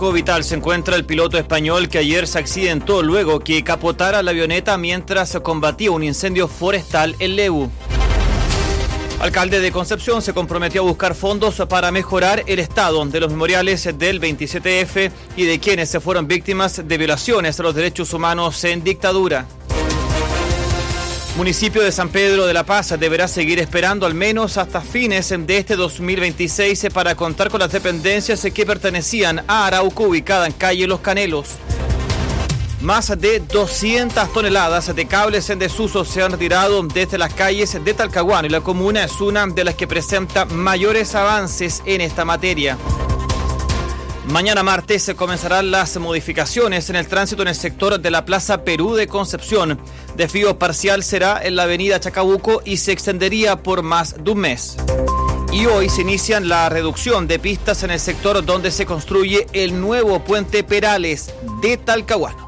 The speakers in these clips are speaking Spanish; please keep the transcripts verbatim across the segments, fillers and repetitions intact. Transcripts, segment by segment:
riesgo vital se encuentra el piloto español que ayer se accidentó luego que capotara la avioneta mientras combatía un incendio forestal en Lebu. Alcalde de Concepción se comprometió a buscar fondos para mejorar el estado de los memoriales del veintisiete efe y de quienes se fueron víctimas de violaciones a los derechos humanos en dictadura. Municipio de San Pedro de la Paz deberá seguir esperando al menos hasta fines de este dos mil veintiséis para contar con las dependencias que pertenecían a Arauco, ubicada en calle Los Canelos. Más de doscientas toneladas de cables en desuso se han retirado desde las calles de Talcahuano y la comuna es una de las que presenta mayores avances en esta materia. Mañana martes se comenzarán las modificaciones en el tránsito en el sector de la Plaza Perú de Concepción. Desvío parcial será en la avenida Chacabuco y se extendería por más de un mes. Y hoy se inician la reducción de pistas en el sector donde se construye el nuevo puente Perales de Talcahuano.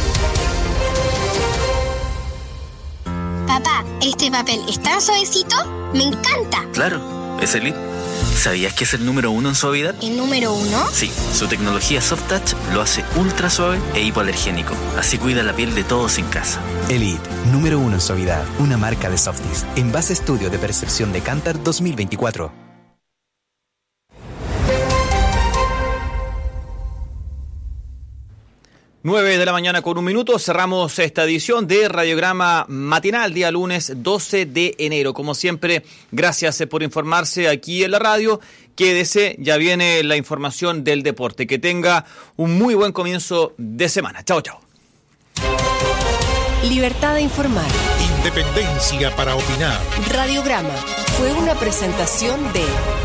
Papá, ¿este papel está suavecito? ¡Me encanta! Claro, es Elite. ¿Sabías que es el número uno en suavidad? ¿El número uno? Sí, su tecnología Soft Touch lo hace ultra suave e hipoalergénico. Así cuida la piel de todos en casa. Elite, número uno en suavidad. Una marca de Softies. En base estudio de percepción de Kantar dos mil veinticuatro. nueve de la mañana con un minuto, cerramos esta edición de Radiograma Matinal, día lunes doce de enero. Como siempre, gracias por informarse aquí en la radio. Quédese, ya viene la información del deporte. Que tenga un muy buen comienzo de semana. Chao, chao. Libertad de informar. Independencia para opinar. Radiograma fue una presentación de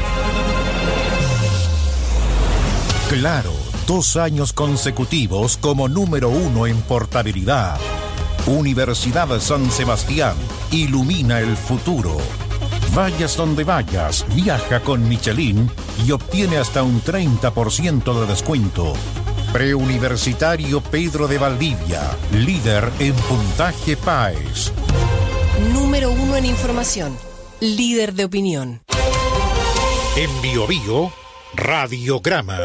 Claro. Dos años consecutivos como número uno en portabilidad. Universidad San Sebastián. Ilumina el futuro. Vayas donde vayas, viaja con Michelin y obtiene hasta un treinta por ciento de descuento. Preuniversitario Pedro de Valdivia. Líder en puntaje PAES. Número uno en información. Líder de opinión. En Bio Bio, Radiograma.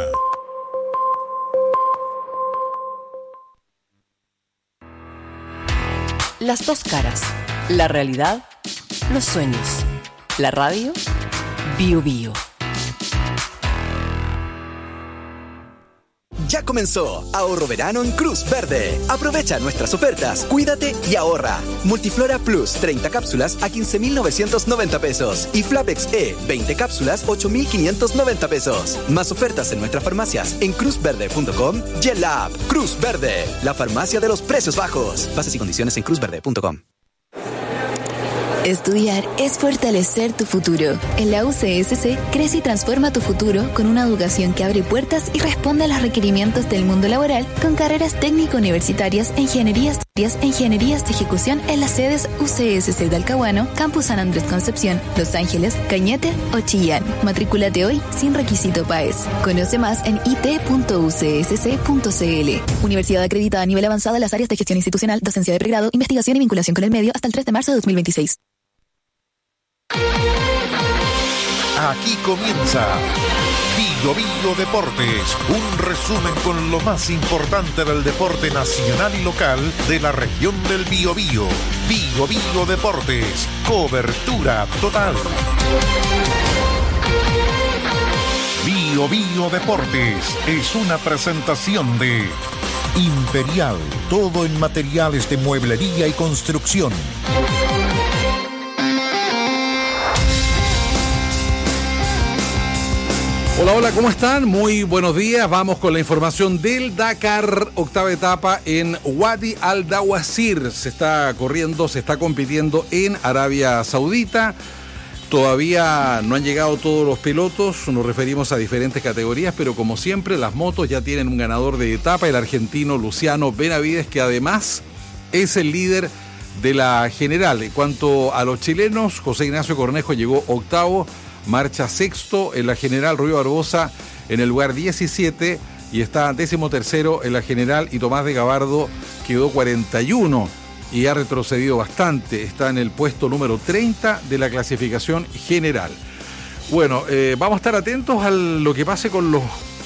Las dos caras, la realidad, los sueños, la radio, Bio Bio. Ya comenzó Ahorro Verano en Cruz Verde. Aprovecha nuestras ofertas, cuídate y ahorra. Multiflora Plus, treinta cápsulas a quince mil novecientos noventa pesos. Y Flapex E, veinte cápsulas, ocho mil quinientos noventa pesos. Más ofertas en nuestras farmacias en cruz verde punto com y en la app Cruz Verde, la farmacia de los precios bajos. Bases y condiciones en cruz verde punto com. Estudiar es fortalecer tu futuro. En la U C S C, crece y transforma tu futuro con una educación que abre puertas y responde a los requerimientos del mundo laboral con carreras técnico-universitarias e ingenierías, e ingenierías de ejecución en las sedes U C S C de Talcahuano, Campus San Andrés Concepción, Los Ángeles, Cañete o Chillán. Matrículate hoy sin requisito PAES. Conoce más en i t punto u c s c punto c l. Universidad acreditada a nivel avanzado en las áreas de gestión institucional, docencia de pregrado, investigación y vinculación con el medio hasta el tres de marzo de dos mil veintiséis. Aquí comienza Bio Bio Deportes, un resumen con lo más importante del deporte nacional y local de la región del Biobío. Bio Bio Deportes, cobertura total. Bio Bio Deportes es una presentación de Imperial, todo en materiales de mueblería y construcción. Hola, hola, ¿cómo están? Muy buenos días. Vamos con la información del Dakar, octava etapa en Wadi Al Dawasir. Se está corriendo, se está compitiendo en Arabia Saudita. Todavía no han llegado todos los pilotos, nos referimos a diferentes categorías, pero como siempre las motos ya tienen un ganador de etapa, el argentino Luciano Benavides, que además es el líder de la general. En cuanto a los chilenos, José Ignacio Cornejo llegó octavo, marcha sexto en la general, Rubio Barbosa en el lugar diecisiete y está décimo tercero en la general, y Tomás de Gabardo quedó cuarenta y uno y ha retrocedido bastante, está en el puesto número treinta de la clasificación general. Bueno, eh, vamos a estar atentos a lo que pase con los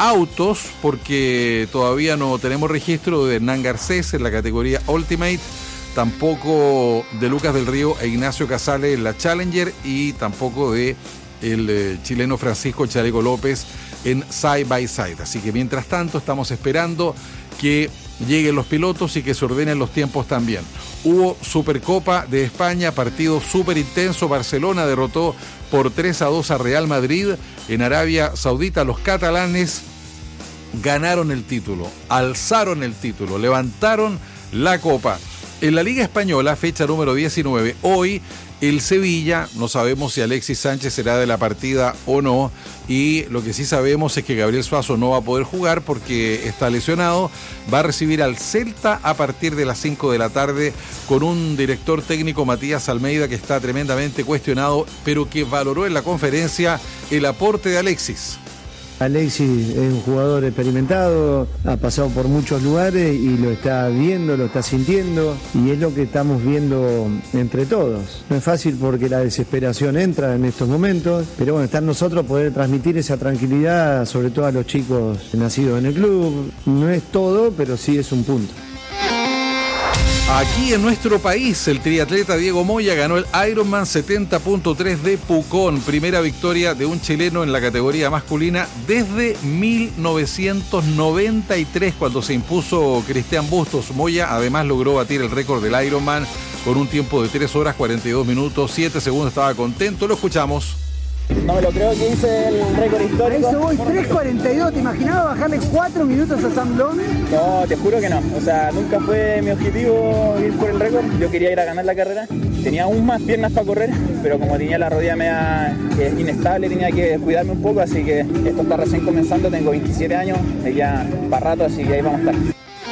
autos, porque todavía no tenemos registro de Hernán Garcés en la categoría Ultimate, tampoco de Lucas del Río e Ignacio Casale en la Challenger y tampoco de el eh, chileno Francisco Chaleco López en Side by Side. Así que mientras tanto estamos esperando que lleguen los pilotos y que se ordenen los tiempos también. Hubo Supercopa de España, partido súper intenso. Barcelona derrotó por tres a dos a Real Madrid. En Arabia Saudita los catalanes ganaron el título, alzaron el título, levantaron la copa. En la Liga Española, fecha número diecinueve, hoy el Sevilla, no sabemos si Alexis Sánchez será de la partida o no, y lo que sí sabemos es que Gabriel Suazo no va a poder jugar porque está lesionado. Va a recibir al Celta a partir de las cinco de la tarde con un director técnico, Matías Almeida, que está tremendamente cuestionado, pero que valoró en la conferencia el aporte de Alexis. Alexis es un jugador experimentado, ha pasado por muchos lugares y lo está viendo, lo está sintiendo, y es lo que estamos viendo entre todos. No es fácil porque la desesperación entra en estos momentos, pero bueno, está en nosotros poder transmitir esa tranquilidad, sobre todo a los chicos nacidos en el club. No es todo, pero sí es un punto. Aquí en nuestro país, el triatleta Diego Moya ganó el Ironman setenta punto tres de Pucón, primera victoria de un chileno en la categoría masculina desde mil novecientos noventa y tres, cuando se impuso Cristian Bustos. Moya además logró batir el récord del Ironman con un tiempo de tres horas cuarenta y dos minutos, siete segundos, estaba contento, lo escuchamos. No me lo creo que hice el récord histórico. Eso voy, tres cuarenta y dos, ¿te imaginabas bajarle cuatro minutos a Sam Long? No, te juro que no, o sea, nunca fue mi objetivo ir por el récord, yo quería ir a ganar la carrera, tenía aún más piernas para correr, pero como tenía la rodilla media eh, inestable, tenía que cuidarme un poco, así que esto está recién comenzando, tengo veintisiete años, ya para rato, así que ahí vamos a estar.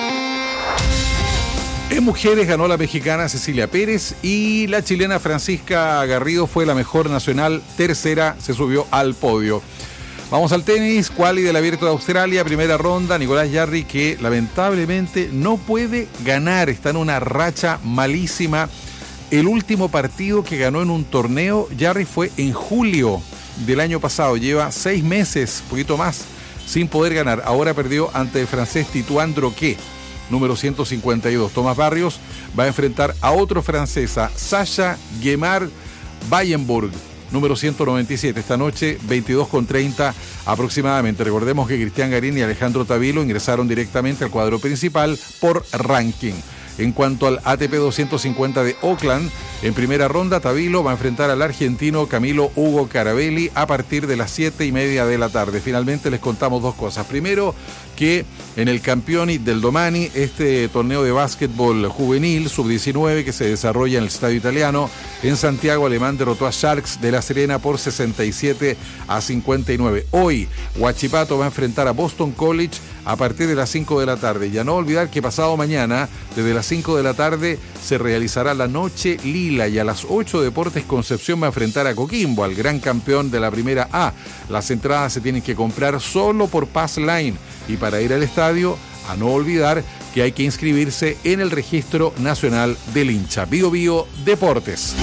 En mujeres ganó la mexicana Cecilia Pérez y la chilena Francisca Garrido fue la mejor nacional, tercera, se subió al podio. Vamos al tenis, quali del Abierto de Australia, primera ronda, Nicolás Jarry, que lamentablemente no puede ganar, está en una racha malísima. El último partido que ganó en un torneo, Jarry, fue en julio del año pasado, lleva seis meses, poquito más, sin poder ganar. Ahora perdió ante el francés Titouan Droquet, número ciento cincuenta y dos. Tomás Barrios va a enfrentar a otro francesa, Sasha Guemar Wallenburg, número ciento noventa y siete. Esta noche, veintidós con treinta aproximadamente. Recordemos que Cristian Garín y Alejandro Tavilo ingresaron directamente al cuadro principal por ranking. En cuanto al A T P doscientos cincuenta de Oakland, en primera ronda, Tavilo va a enfrentar al argentino Camilo Hugo Carabelli a partir de las siete y media de la tarde. Finalmente les contamos dos cosas. Primero, que en el Campioni del Domani, este torneo de básquetbol juvenil sub diecinueve que se desarrolla en el Estadio Italiano, en Santiago, Alemán derrotó a Sharks de La Serena por sesenta y siete a cincuenta y nueve. Hoy, Huachipato va a enfrentar a Boston College a partir de las cinco de la tarde. Y a no olvidar que pasado mañana, desde las cinco de la tarde, se realizará la Noche Lila y a las ocho Deportes Concepción va a enfrentar a Coquimbo, al gran campeón de la Primera A. Las entradas se tienen que comprar solo por Pass Line y para ir al estadio, a no olvidar que hay que inscribirse en el Registro Nacional del Hincha. Bio Bio Deportes.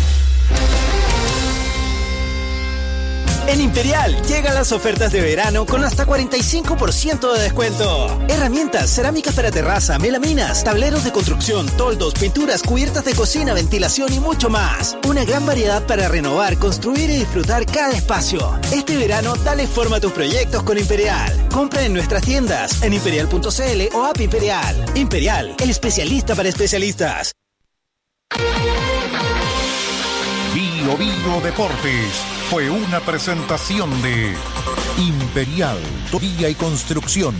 En Imperial llegan las ofertas de verano con hasta cuarenta y cinco por ciento de descuento. Herramientas, cerámicas para terraza, melaminas, tableros de construcción, toldos, pinturas, cubiertas de cocina, ventilación y mucho más. Una gran variedad para renovar, construir y disfrutar cada espacio. Este verano dale forma a tus proyectos con Imperial. Compra en nuestras tiendas, en imperial punto c l o app Imperial. Imperial, el especialista para especialistas. Bio Bio Deportes fue una presentación de Imperial, Vía y Construcción.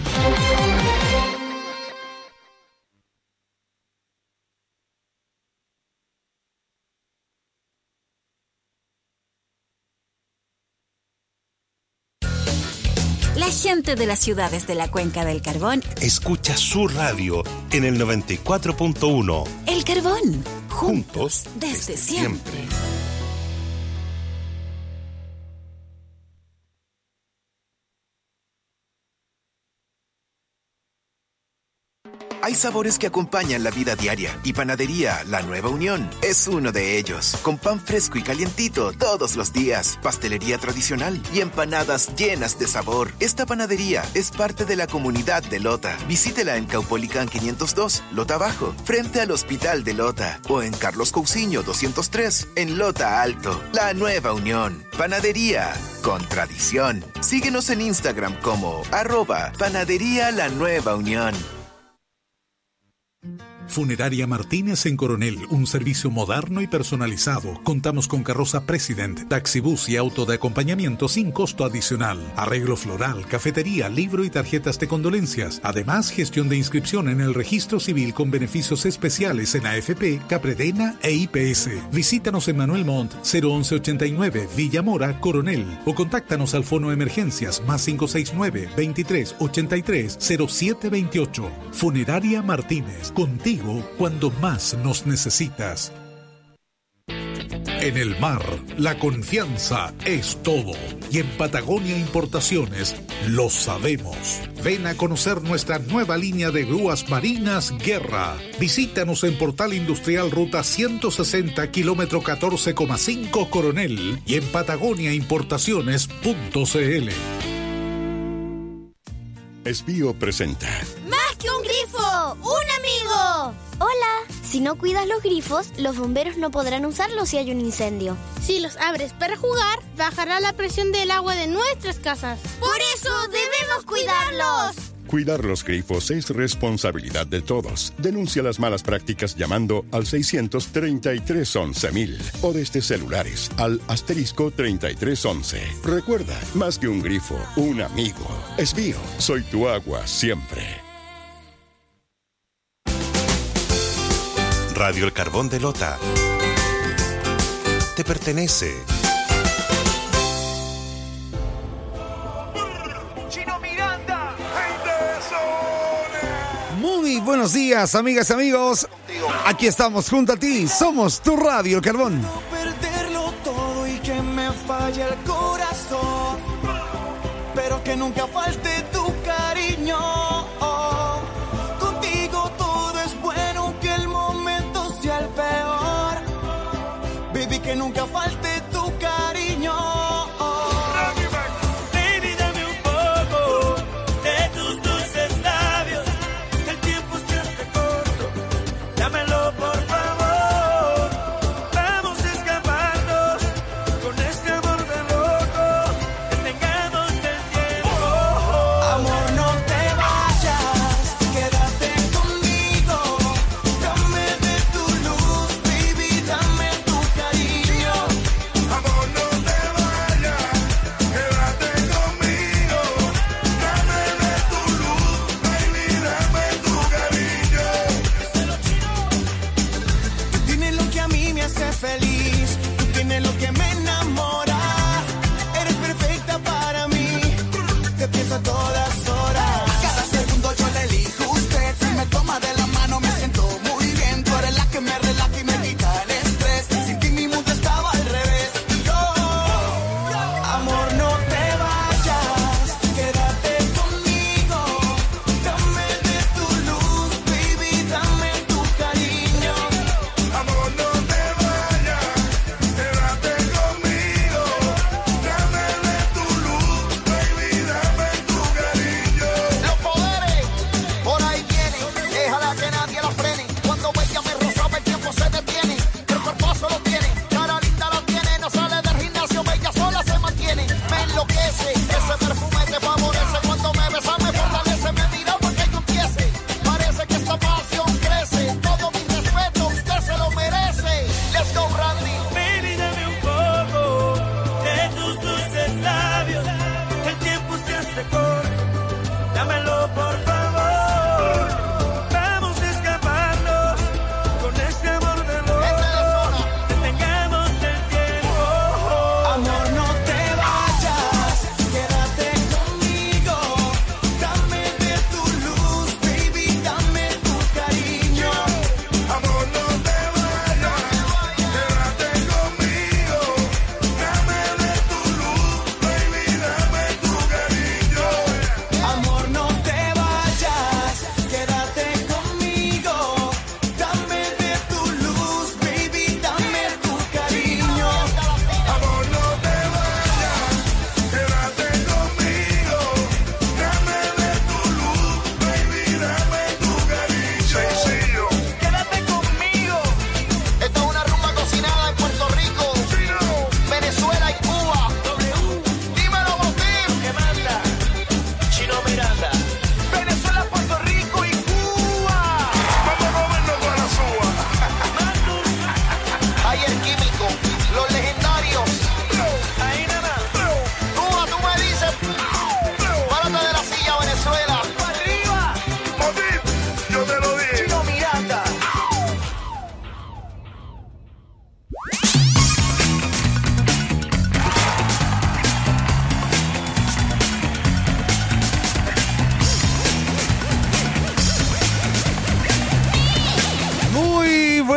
La gente de las ciudades de la Cuenca del Carbón escucha su radio en el noventa y cuatro punto uno. El Carbón, juntos, juntos desde, desde siempre. siempre. Hay sabores que acompañan la vida diaria y Panadería La Nueva Unión es uno de ellos. Con pan fresco y calientito todos los días, pastelería tradicional y empanadas llenas de sabor. Esta panadería es parte de la comunidad de Lota. Visítela en Caupolicán quinientos dos, Lota Bajo, frente al Hospital de Lota, o en Carlos Cousiño doscientos tres, en Lota Alto. La Nueva Unión. Panadería con tradición. Síguenos en Instagram como arroba Panadería La Nueva Unión. Funeraria Martínez en Coronel, un servicio moderno y personalizado. Contamos con carroza President, taxibús y auto de acompañamiento sin costo adicional. Arreglo floral, cafetería, libro y tarjetas de condolencias. Además, gestión de inscripción en el registro civil con beneficios especiales en A F P, Capredena e I P S. Visítanos en Manuel Montt, cero once ochenta y nueve, Villa Mora, Coronel. O contáctanos al fono emergencias más cinco seis nueve, veintitrés ochenta y tres, cero siete veintiocho. Funeraria Martínez, contigo cuando más nos necesitas. En el mar, la confianza es todo. Y en Patagonia Importaciones lo sabemos. Ven a conocer nuestra nueva línea de grúas marinas Guerra. Visítanos en Portal Industrial Ruta ciento sesenta, kilómetro catorce coma cinco Coronel y en patagonia importaciones punto c l. Esbío presenta ¡Más que un grifo! ¡Un amigo! Hola, si no cuidas los grifos, los bomberos no podrán usarlos si hay un incendio. Si los abres para jugar, bajará la presión del agua de nuestras casas. ¡Por eso debemos cuidarlos! Cuidar los grifos es responsabilidad de todos. Denuncia las malas prácticas llamando al seiscientos treinta y tres once mil o desde celulares al asterisco treinta y tres once. Recuerda, más que un grifo, un amigo. Esbío, soy tu agua siempre. Radio El Carbón de Lota te pertenece. Muy buenos días, amigas y amigos. Aquí estamos junto a ti. Somos tu Radio El Carbón. No perderlo todo y que me falle el corazón, pero que nunca falte tu cariño. Contigo todo es bueno, que el momento sea el peor. Baby, que nunca falte tu cariño.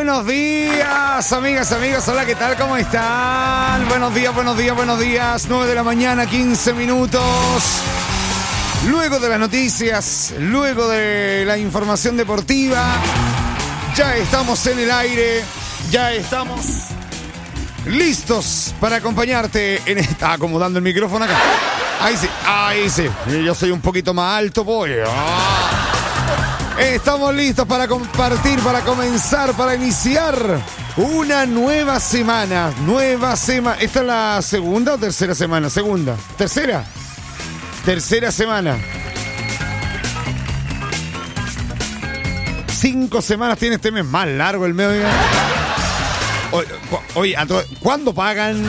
buenos días, amigas, amigos. Hola, ¿qué tal? ¿Cómo están? Buenos días, buenos días, buenos días. nueve de la mañana, quince minutos. Luego de las noticias, luego de la información deportiva, ya estamos en el aire, ya estamos listos para acompañarte en esta... Acomodando el micrófono acá. Ahí sí, ahí sí. Yo soy un poquito más alto, pues. Ah. Estamos listos para compartir, para comenzar, para iniciar una nueva semana. Nueva semana. ¿Esta es la segunda o tercera semana? Segunda. ¿Tercera? Tercera semana. Cinco semanas tiene este mes, más largo el mes. Oye, oye, ¿cuándo pagan?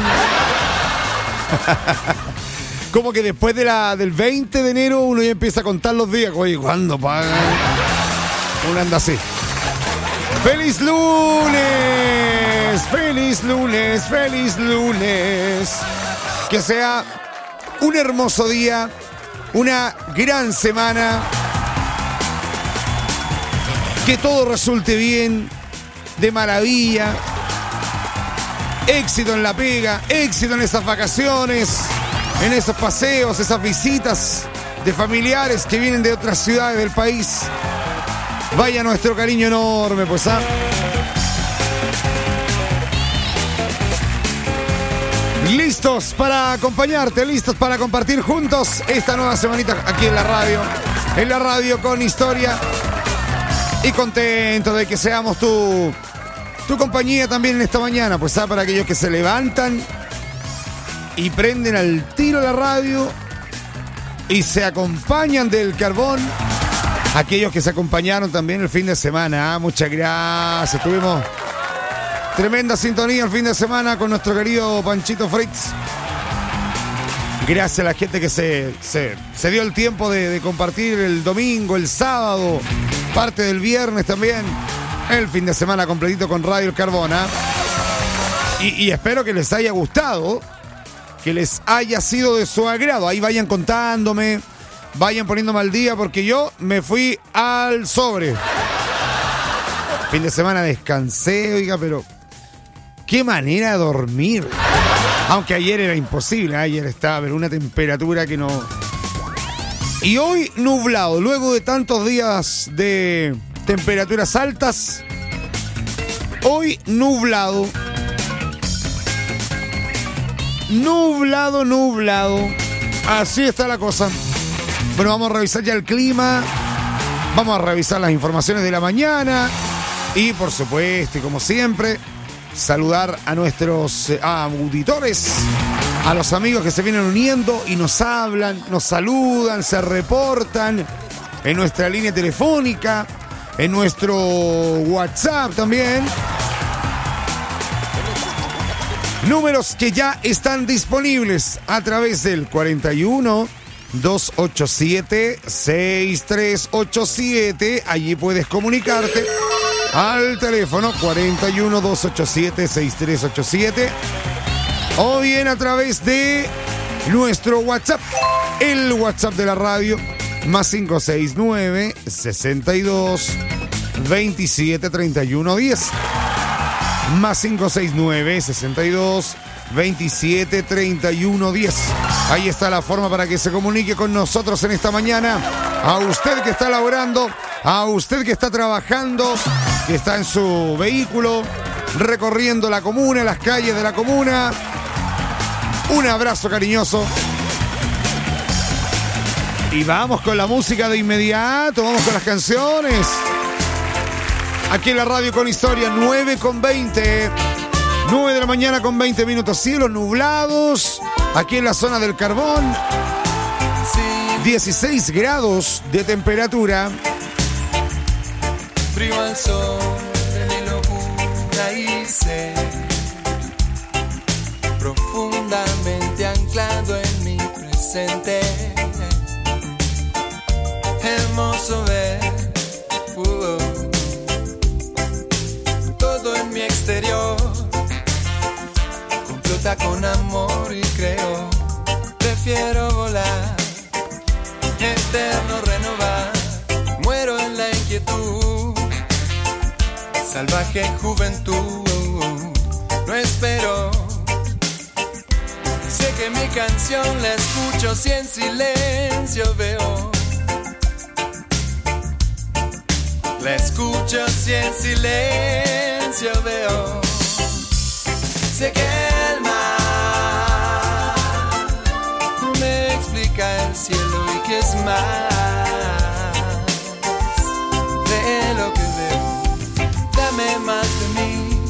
Como que después de la, del veinte de enero uno ya empieza a contar los días. Oye, ¿cuándo pagan? Uno anda así. ¡Feliz lunes! ¡Feliz lunes! ¡Feliz lunes! Que sea un hermoso día, una gran semana. Que todo resulte bien, de maravilla. Éxito en la pega, éxito en esas vacaciones, en esos paseos, esas visitas de familiares que vienen de otras ciudades del país. Vaya nuestro cariño enorme, pues, ¿ah? Listos para acompañarte, listos para compartir juntos esta nueva semanita aquí en la radio, en la radio con historia. Y contento de que seamos tu, tu compañía también en esta mañana, pues, ¿ah? Para aquellos que se levantan y prenden al tiro la radio y se acompañan del carbón. Aquellos que se acompañaron también el fin de semana, ¿eh? Muchas gracias. Tuvimos tremenda sintonía el fin de semana con nuestro querido Panchito Fritz. Gracias a la gente que se, se, se dio el tiempo de, de compartir el domingo, el sábado, parte del viernes también. El fin de semana completito con Radio El Carbón, ¿eh? y, y espero que les haya gustado, que les haya sido de su agrado. Ahí vayan contándome, vayan poniéndome al día, porque yo me fui al sobre. Fin de semana descansé, oiga, pero qué manera de dormir. Aunque ayer era imposible, ayer estaba pero una temperatura que no... Y hoy nublado, luego de tantos días de temperaturas altas, hoy nublado. Nublado, nublado. Así está la cosa. Bueno, vamos a revisar ya el clima. Vamos a revisar las informaciones de la mañana. Y por supuesto, y como siempre, saludar a nuestros eh, auditores, a los amigos que se vienen uniendo y nos hablan, nos saludan, se reportan en nuestra línea telefónica, en nuestro WhatsApp también. Números que ya están disponibles a través del cuarenta y uno, dos ochenta y siete, sesenta y tres ochenta y siete. Allí puedes comunicarte al teléfono cuarenta y uno, dos ochenta y siete, sesenta y tres ochenta y siete. O bien a través de nuestro WhatsApp, el WhatsApp de la radio, más cinco seis nueve, sesenta y dos, veintisiete, treinta y uno, diez. Más cinco seis nueve, sesenta y dos, veintisiete, treinta y uno, diez. Ahí está la forma para que se comunique con nosotros en esta mañana. A usted que está laborando, a usted que está trabajando, que está en su vehículo, recorriendo la comuna, las calles de la comuna. Un abrazo cariñoso. Y vamos con la música de inmediato, vamos con las canciones. Aquí en la radio con historia, nueve con veinte. nueve de la mañana con veinte minutos. Cielos nublados. Aquí en la zona del Carbón. dieciséis grados de temperatura. Frío al sol de mi locura y sé, profundamente anclado en mi presente. Hermoso ver uh, todo en mi exterior complota con amor y creo. Prefiero volar, eterno renovar. Muero en la inquietud, salvaje juventud. No espero, sé que mi canción la escucho si en silencio veo. La escucho si en silencio veo. Sé que el mar me explica el cielo y que es más de lo que veo. Dame más de mí,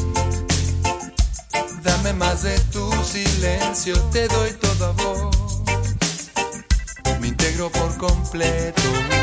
dame más de tu silencio. Te doy todo a vos, me integro por completo.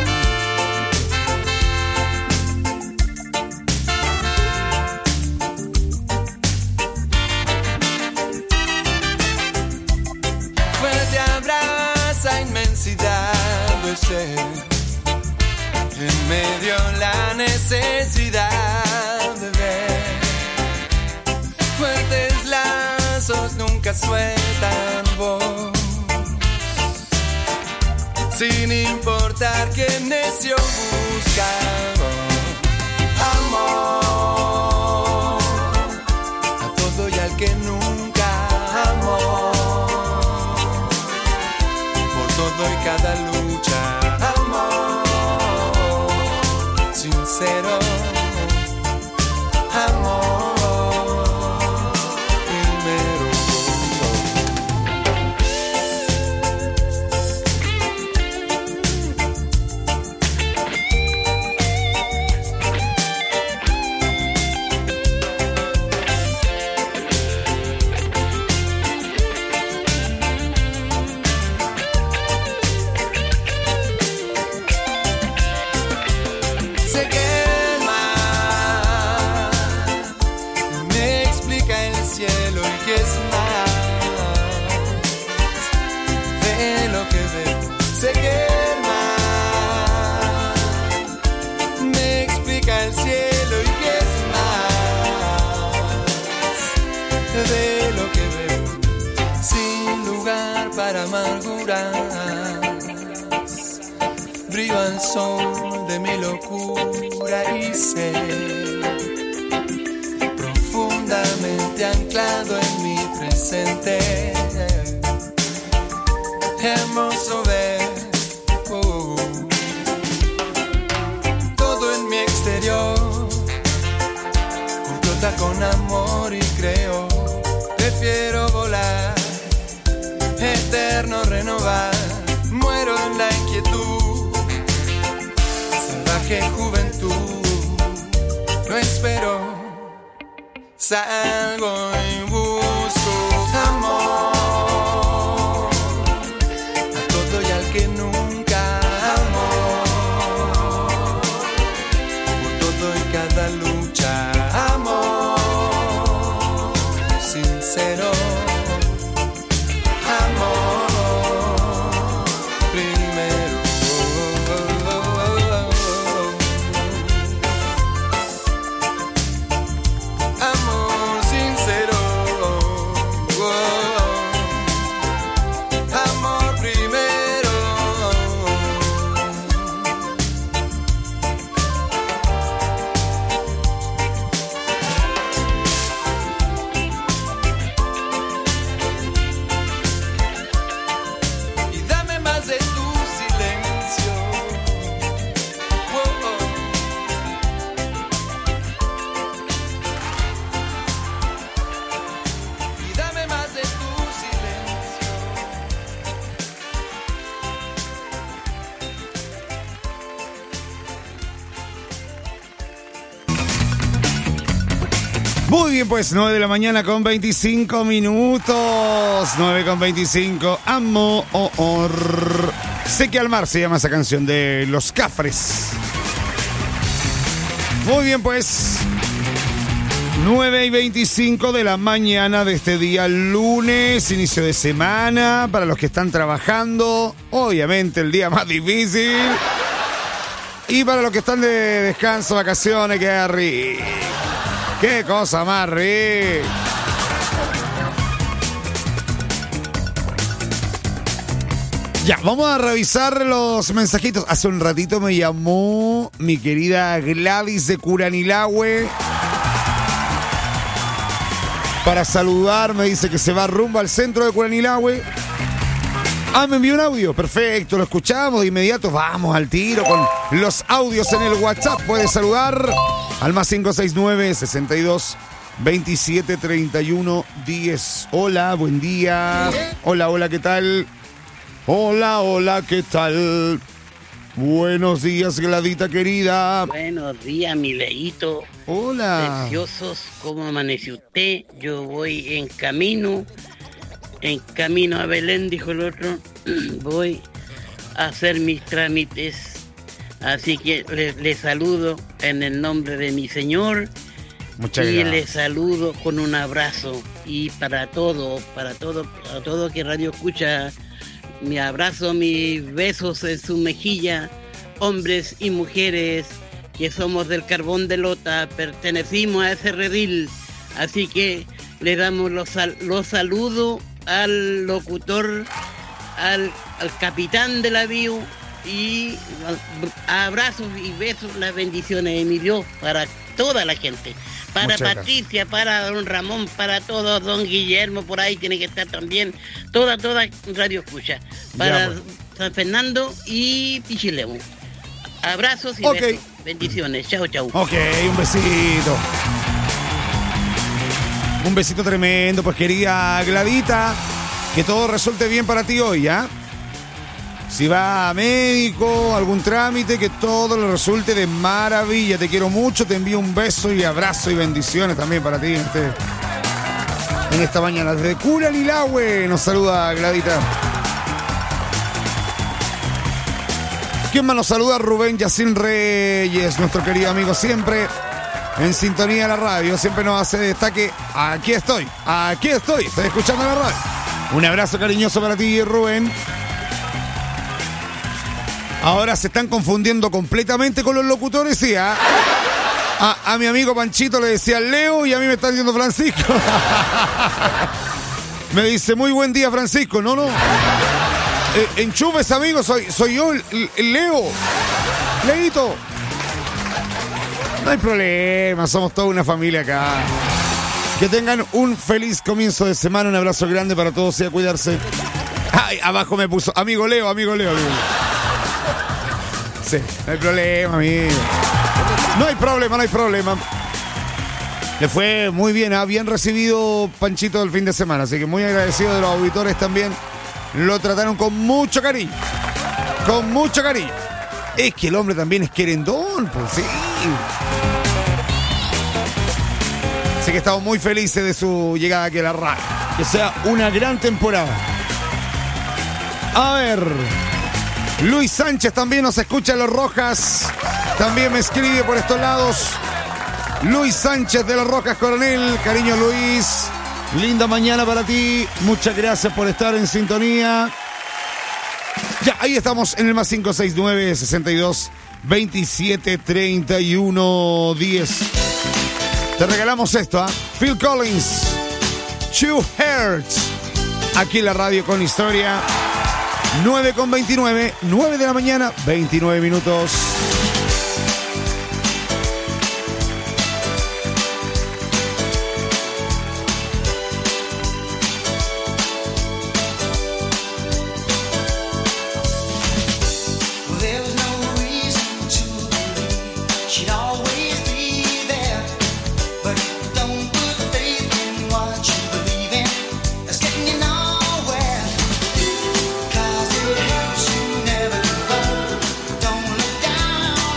Inmensidad de ser, en medio la necesidad de ver. Fuertes lazos nunca sueltan voz, sin importar que necio busca amor a todo y al que nunca amó. Todo y cada lucha, amor sincero, amor primero. Sé que el mar me explica el cielo y que es más de lo que veo, sin lugar para amarguras. Brillo al sol de mi locura y sé, profundamente anclado en mi presente. Hermoso ver oh, todo en mi exterior complota con amor y creo. Prefiero volar, eterno renovar. Muero en la inquietud, salvaje juventud. No espero, salgo y busco amor. Que nunca amó, por todo y cada lucha, amor sincero, amor primero. Amor sincero, amor primero. Muy bien, pues nueve de la mañana con veinticinco minutos. nueve con veinticinco. Amor. Sé que al mar se llama esa canción de Los Cafres. Muy bien, pues nueve y veinticinco de la mañana de este día lunes, inicio de semana. Para los que están trabajando, obviamente el día más difícil. Y para los que están de descanso, vacaciones, qué rico. ¡Qué cosa más rica! Ya, vamos a revisar los mensajitos. Hace un ratito me llamó mi querida Gladys de Curanilahue para saludar, me dice que se va rumbo al centro de Curanilahue. Ah, me envió un audio, perfecto, lo escuchamos de inmediato, vamos al tiro con los audios en el WhatsApp. Puedes saludar al más cinco seis nueve, sesenta y dos, veintisiete, treinta y uno, diez. Hola, buen día. Hola, hola, ¿qué tal? Hola, hola, ¿qué tal? Buenos días, Gladita querida. Buenos días, mi leíto. Hola. Preciosos, ¿cómo amaneció usted? Yo voy en camino, en camino a Belén, dijo el otro. Voy a hacer mis trámites. Así que le, le saludo en el nombre de mi Señor. Muchas y gracias. le saludo con un abrazo. Y para todo, para todo, para todo que radio escucha, mi abrazo, mis besos en su mejilla, hombres y mujeres que somos del Carbón de Lota, pertenecimos a ese redil, así que le damos los, sal- los saludos al locutor, al, al capitán de la bio y a- abrazos y besos, las bendiciones de mi Dios para toda la gente. Para Muchas Patricia, para don Ramón, para todos, don Guillermo, por ahí tiene que estar también, toda, toda Radio Escucha. Para pues. San Fernando y Pichilemu. Abrazos y Ok. besos. Bendiciones. Chao, chao. Ok, un besito. Un besito tremendo, pues querida Gladita. Que todo resulte bien para ti hoy, ¿ya? Si va a médico, algún trámite, que todo le resulte de maravilla. Te quiero mucho, te envío un beso y abrazo y bendiciones también para ti en, este, en esta mañana. Desde Curanilahue nos saluda Gladita. ¿Quién más nos saluda? Rubén Yacín Reyes, nuestro querido amigo siempre en sintonía de la radio. Siempre nos hace destaque. Aquí estoy, aquí estoy, estoy escuchando la radio. Un abrazo cariñoso para ti, Rubén. Ahora se están confundiendo completamente con los locutores, sí, ¿ah? A, a mi amigo Panchito le decía Leo y a mí me está diciendo Francisco. Me dice, muy buen día, Francisco. No, no. Eh, enchufes, amigo, soy, soy yo, el, el Leo. Leito. No hay problema, somos toda una familia acá. Que tengan un feliz comienzo de semana. Un abrazo grande para todos y a cuidarse. Ay, abajo me puso, amigo Leo, amigo Leo, amigo Leo. Sí, no hay problema, amigo. No hay problema, no hay problema. Le fue muy bien, ¿eh? Bien recibido Panchito del fin de semana, así que muy agradecido de los auditores también. Lo trataron con mucho cariño. Con mucho cariño. Es que el hombre también es querendón, pues sí. Así que estamos muy felices de su llegada aquí a la radio. Que sea una gran temporada. A ver. Luis Sánchez también nos escucha en Los Rojas. También me escribe por estos lados. Luis Sánchez de Los Rojas, Coronel. Cariño, Luis. Linda mañana para ti. Muchas gracias por estar en sintonía. Ya, ahí estamos en el más cinco seis nueve, sesenta y dos, veintisiete, treinta y uno, diez. Te regalamos esto, ¿ah? ¿eh? Phil Collins. Two Hearts. Aquí en la radio con historia. nueve con veintinueve, nueve de la mañana, veintinueve minutos. Down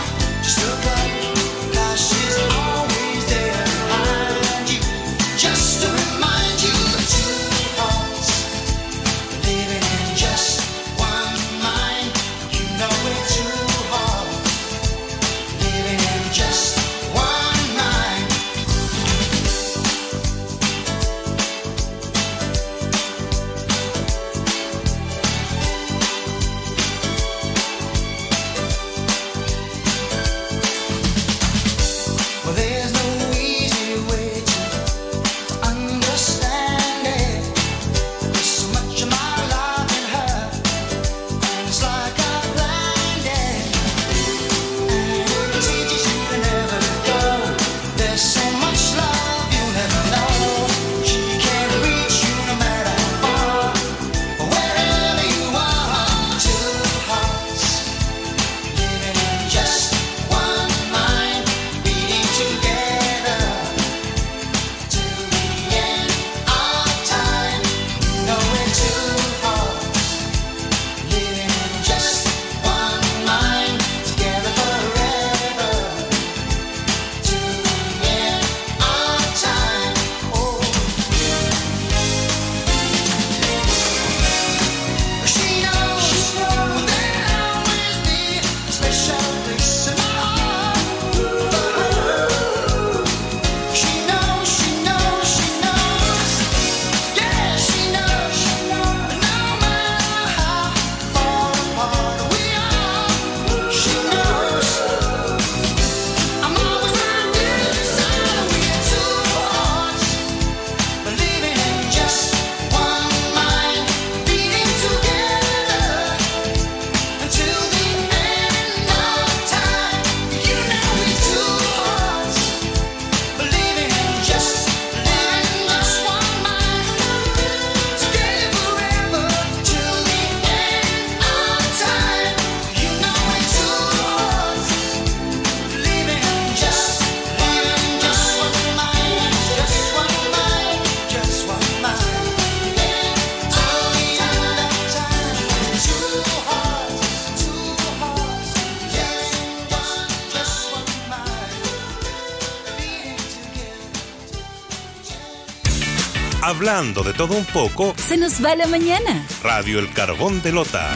Hablando de todo un poco, se nos va la mañana. Radio El Carbón de Lota.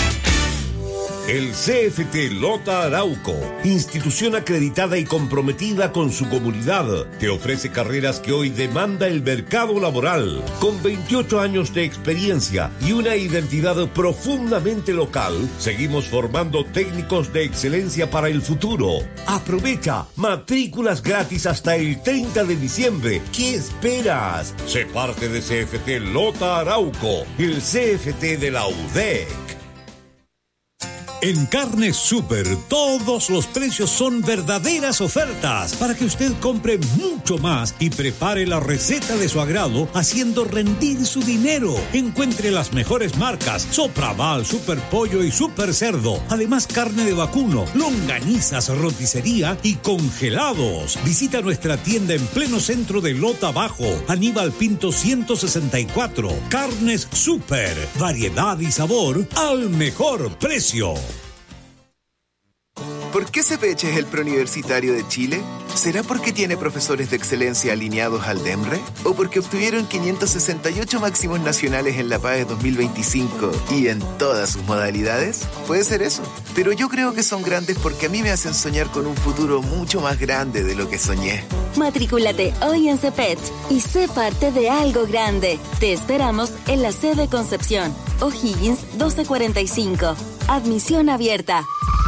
El C F T Lota Arauco, institución acreditada y comprometida con su comunidad, te ofrece carreras que hoy demanda el mercado laboral. Con veintiocho años de experiencia y una identidad profundamente local, seguimos formando técnicos de excelencia para el futuro. Aprovecha, matrículas gratis hasta el treinta de diciembre. ¿Qué esperas? Sé parte de C F T Lota Arauco, el C F T de la U D E C. En Carnes Super, todos los precios son verdaderas ofertas para que usted compre mucho más y prepare la receta de su agrado haciendo rendir su dinero. Encuentre las mejores marcas: Sopraval, Super Pollo y Super Cerdo. Además, carne de vacuno, longanizas, roticería y congelados. Visita nuestra tienda en pleno centro de Lota Bajo, Aníbal Pinto ciento sesenta y cuatro. Carnes Super, variedad y sabor al mejor precio. ¿Por qué C P H es el preuniversitario de Chile? ¿Será porque tiene profesores de excelencia alineados al DEMRE? ¿O porque obtuvieron quinientos sesenta y ocho máximos nacionales en la PAE dos mil veinticinco y en todas sus modalidades? Puede ser eso. Pero yo creo que son grandes porque a mí me hacen soñar con un futuro mucho más grande de lo que soñé. Matrículate hoy en C P H y sé parte de algo grande. Te esperamos en la sede Concepción, O'Higgins doce cuarenta y cinco. Admisión abierta.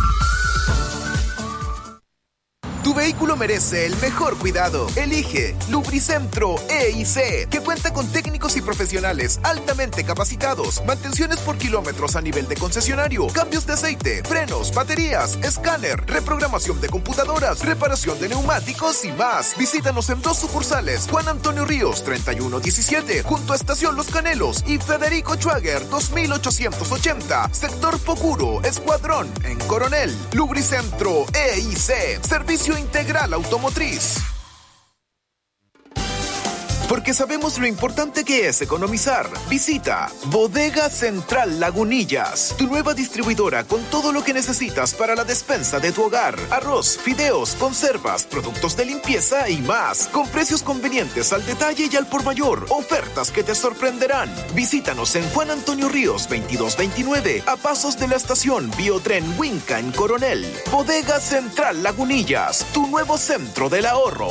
Tu vehículo merece el mejor cuidado. Elige Lubricentro E y C, que cuenta con técnicos y profesionales altamente capacitados, mantenciones por kilómetros a nivel de concesionario, cambios de aceite, frenos, baterías, escáner, reprogramación de computadoras, reparación de neumáticos y más. Visítanos en dos sucursales: Juan Antonio Ríos treinta y uno diecisiete, junto a Estación Los Canelos, y Federico Schwager dos mil ochocientos ochenta, sector Pocuro, Escuadrón, en Coronel. Lubricentro E y C, servicio integral automotriz. Porque sabemos lo importante que es economizar. Visita Bodega Central Lagunillas, tu nueva distribuidora con todo lo que necesitas para la despensa de tu hogar. Arroz, fideos, conservas, productos de limpieza y más. Con precios convenientes al detalle y al por mayor. Ofertas que te sorprenderán. Visítanos en Juan Antonio Ríos veintidós veintinueve, a pasos de la estación Biotren Huinca en Coronel. Bodega Central Lagunillas, tu nuevo centro del ahorro.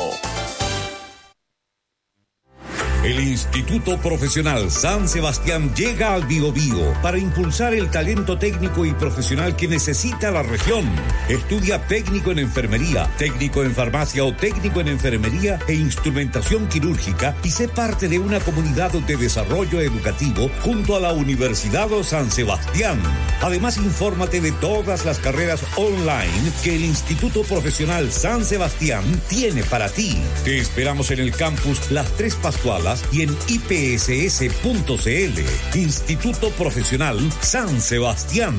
El Instituto Profesional San Sebastián llega al Biobío para impulsar el talento técnico y profesional que necesita la región. Estudia técnico en enfermería, técnico en farmacia o técnico en enfermería e instrumentación quirúrgica y sé parte de una comunidad de desarrollo educativo junto a la Universidad San Sebastián. Además, infórmate de todas las carreras online que el Instituto Profesional San Sebastián tiene para ti. Te esperamos en el campus Las Tres Pascualas y en I P S S punto C L. Instituto Profesional San Sebastián.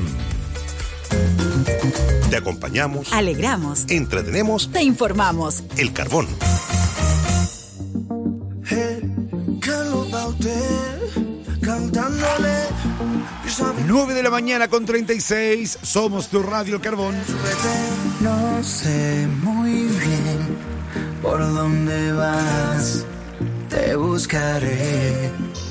Te acompañamos, alegramos, entretenemos, te informamos. El Carbón. nueve de la mañana con treinta y seis. Somos tu Radio El Carbón. No sé muy bien por dónde vas. Te buscaré.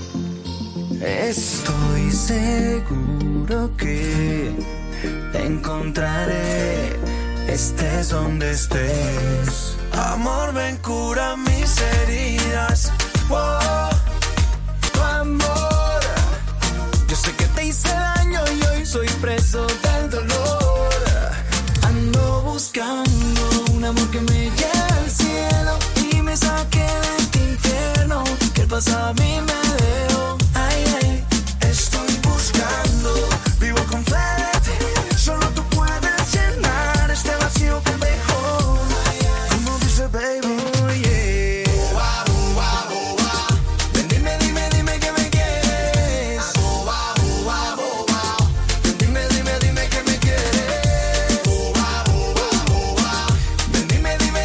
Estoy seguro que te encontraré, estés donde estés. Amor, ven, cura mis heridas. Oh, tu amor. Yo sé que te hice daño y hoy soy preso del dolor. Ando buscando un amor que me lleve al cielo y me saque de este infierno que el pasado a mí me dejó. Ay, ay, estoy buscando, vivo con fe de ti. Solo tú puedes llenar este vacío que me dejó. Como dice baby, oh yeah. Oh, oh, oh, oh. Ven, dime, dime, dime que me quieres. Oh, oh, oh, oh. Dime, dime, dime que me quieres. Oh, oh, oh, oh. Ven, dime, dime,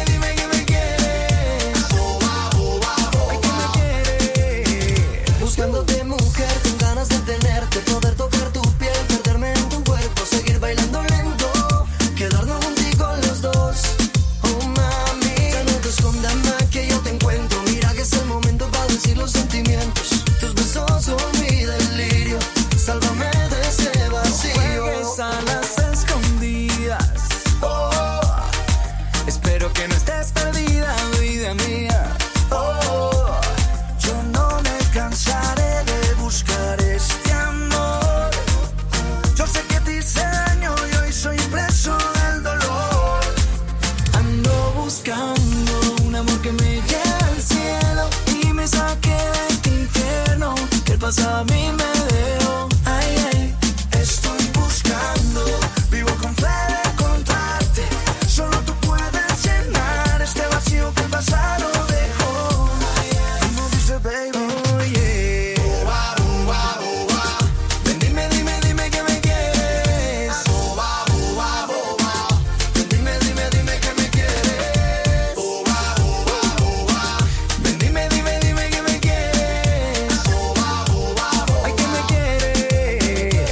buscando un amor que me lleve al cielo y me saque de este infierno que el pasado a mí me dejó. Ay, ay, estoy buscando, vivo con fe de encontrarte. Solo tú puedes llenar este vacío que el pasado dejó. Como dice baby, oh yeah. Oh, ah, oh, ah, oh, ah. Ven, dime, dime, dime que me quieres. Oh, ah, oh, ah, oh, ah. Ven, dime, dime, dime que me quieres. Oh, ah, oh, ah, oh, ah. Ven, dime, dime, dime que me quieres. Oh, ah, oh, ah, oh, ay, que me quieres.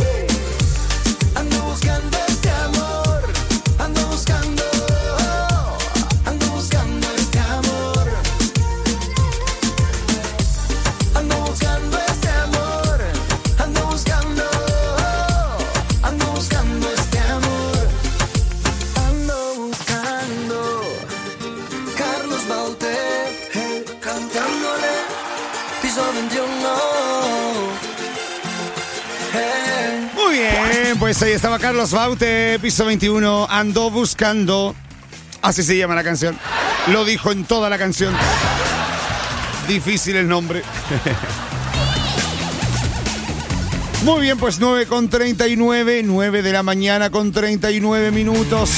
Ando buscando este amor. Ando buscando. Ando buscando este amor. Ando buscando este amor. Ando buscando. Ando buscando este amor. Ando buscando. Carlos Baute, hey, cantándole piso veintiuno. Hey. Muy bien, pues ahí estaba Carlos Baute, piso veintiuno, ando buscando. Así se llama la canción. Lo dijo en toda la canción. Difícil el nombre. Muy bien, pues nueve con treinta y nueve, nueve de la mañana con treinta y nueve minutos.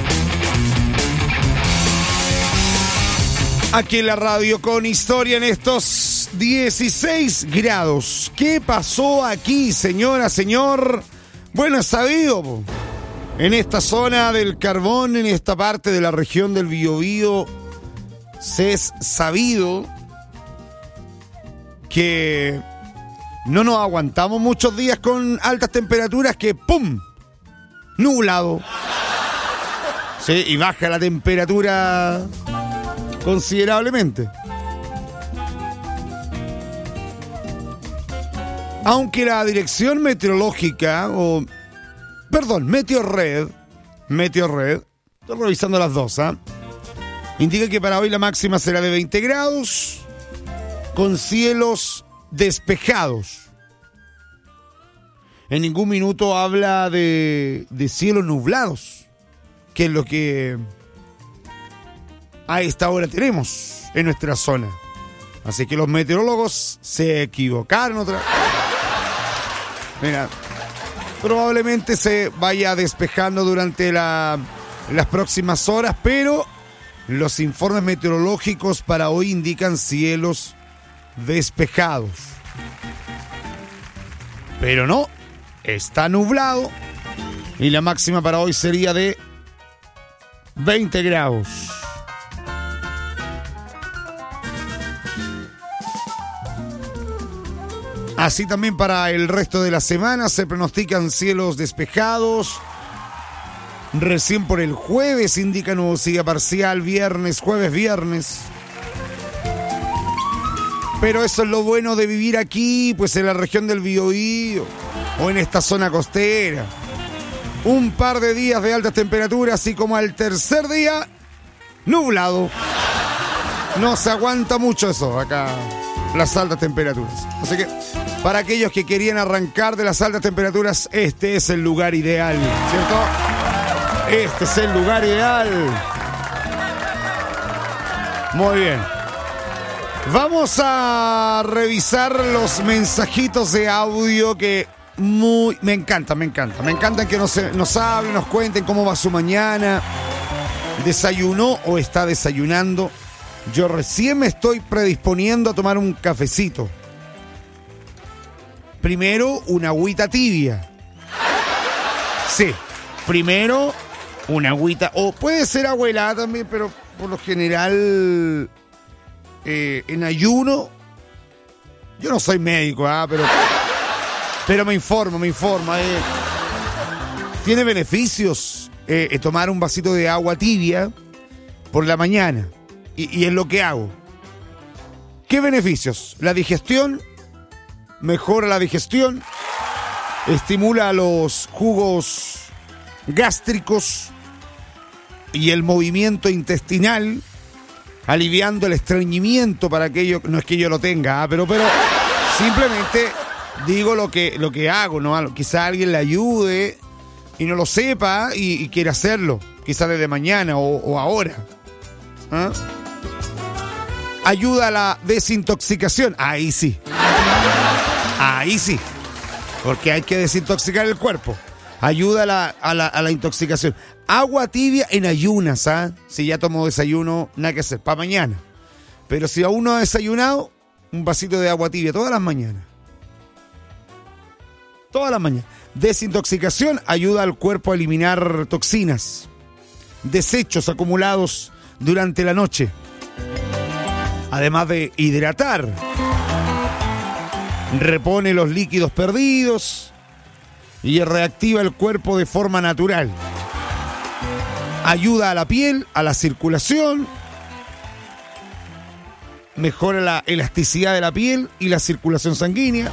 Aquí en la radio con historia en estos dieciséis grados. ¿Qué pasó aquí, señora, señor? Bueno, es sabido, po. En esta zona del Carbón, en esta parte de la región del Biobío, se es sabido que no nos aguantamos muchos días con altas temperaturas que ¡pum! Nublado. Sí, y baja la temperatura considerablemente. Aunque la dirección meteorológica, o perdón, Meteorred, Meteorred, estoy revisando las dos, ¿ah? Indica que para hoy la máxima será de veinte grados, con cielos despejados. En ningún minuto habla de, de cielos nublados, que es lo que a esta hora tenemos en nuestra zona. Así que los meteorólogos se equivocaron otra vez. Mira, probablemente se vaya despejando durante la, las próximas horas, pero los informes meteorológicos para hoy indican cielos despejados. Pero no, está nublado y la máxima para hoy sería de veinte grados. Así también para el resto de la semana se pronostican cielos despejados. Recién por el jueves indica nubosidad parcial, viernes, jueves, viernes. Pero eso es lo bueno de vivir aquí, pues en la región del Biobío o en esta zona costera. Un par de días de altas temperaturas, así como al tercer día, nublado. No se aguanta mucho eso acá, las altas temperaturas. Así que para aquellos que querían arrancar de las altas temperaturas, este es el lugar ideal, ¿cierto? Este es el lugar ideal. Muy bien. Vamos a revisar los mensajitos de audio que muy me encanta, me encanta. Me encantan que nos, nos hablen, nos cuenten cómo va su mañana. ¿Desayunó o está desayunando? Yo recién me estoy predisponiendo a tomar un cafecito. Primero, una agüita tibia. Sí, primero una agüita, o puede ser agua helada también, pero por lo general eh, en ayuno, yo no soy médico, ¿ah? pero, pero me informo, me informo. Eh. Tiene beneficios eh, tomar un vasito de agua tibia por la mañana, y, y es lo que hago. ¿Qué beneficios? La digestión, mejora la digestión, estimula los jugos gástricos y el movimiento intestinal, aliviando el estreñimiento para aquello, no es que yo lo tenga, ¿eh? pero, pero simplemente digo lo que, lo que hago, ¿no? Quizá alguien le ayude y no lo sepa y, y quiere hacerlo, quizá desde mañana o, o ahora. ¿Ah? Ayuda a la desintoxicación. Ahí sí. Ahí sí. Porque hay que desintoxicar el cuerpo. Ayuda a la, a la, a la intoxicación. Agua tibia en ayunas, ¿ah? Si ya tomó desayuno, nada que hacer. Para mañana. Pero si aún no ha desayunado, un vasito de agua tibia todas las mañanas. Todas las mañanas. Desintoxicación ayuda al cuerpo a eliminar toxinas, desechos acumulados durante la noche. Además de hidratar, repone los líquidos perdidos y reactiva el cuerpo de forma natural. Ayuda a la piel, a la circulación, mejora la elasticidad de la piel y la circulación sanguínea.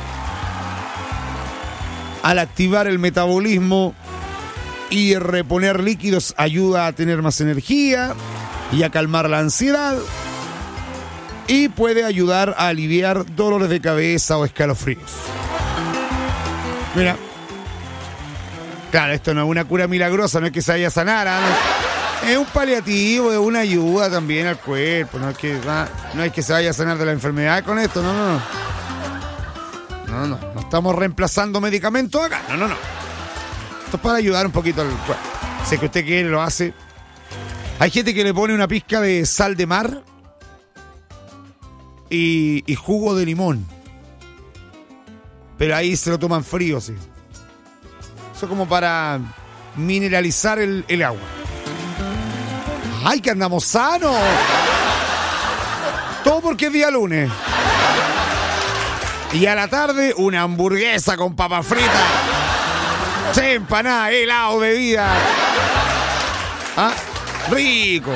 Al activar el metabolismo y reponer líquidos, ayuda a tener más energía y a calmar la ansiedad. Y puede ayudar a aliviar dolores de cabeza o escalofríos. Mira. Claro, esto no es una cura milagrosa, no es que se vaya a sanar. ¿eh? Es un paliativo, es una ayuda también al cuerpo. No es que, no es que se vaya a sanar de la enfermedad con esto, no, no, no. No, no, no estamos reemplazando medicamentos acá. No, no, no. Esto es para ayudar un poquito al cuerpo. Sé que usted quiere, lo hace. Hay gente que le pone una pizca de sal de mar y, y jugo de limón. Pero ahí se lo toman frío, sí. Eso como para mineralizar el, el agua. ¡Ay, que andamos sanos! Todo porque es día lunes. Y a la tarde, una hamburguesa con papa frita. Che, empanada, helado, bebida. ¿Ah? Rico.